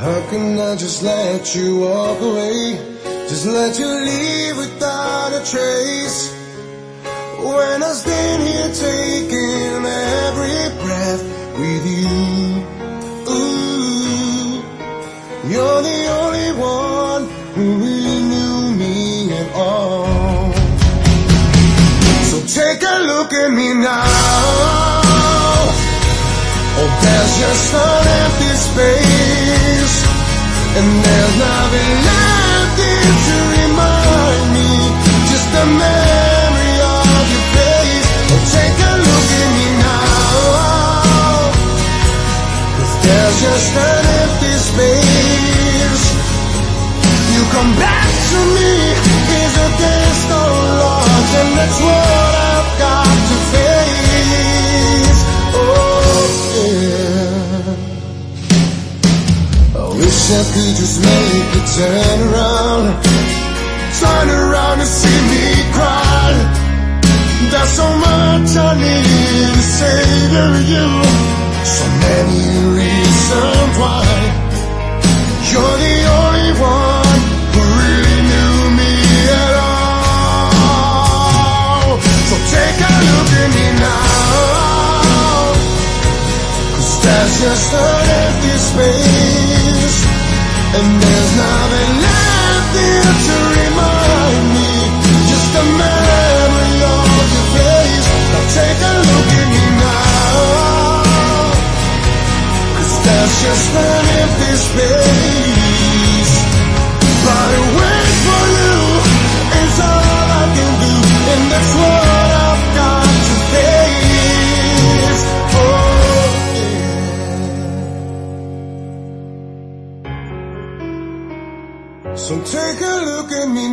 How can I just let you walk away? Just let you leave without a trace. When I stand here taking every breath with you. Ooh, you're the only one who really knew me at all. So take a look at me now. Oh, there's just an empty space, and there's nothing left here to remind me, just a memory of your face. Oh, take a look at me now, 'cause there's just an empty space. You come back to me, is a day so lost, and that's what I've got to face. Oh yeah, I wish I could just make you turn around and see me cry. There's so much I need to say to you, so many reasons why. You're the only one who really knew me at all. So take a look at me now, 'cause there's just an empty space, and there's nothing left here to remind me, just a memory of your face. Now take a look at me now, 'cause there's just an empty space. But to wait for you is all I can do, and that's what I've got to face. Oh yeah. So take a look at me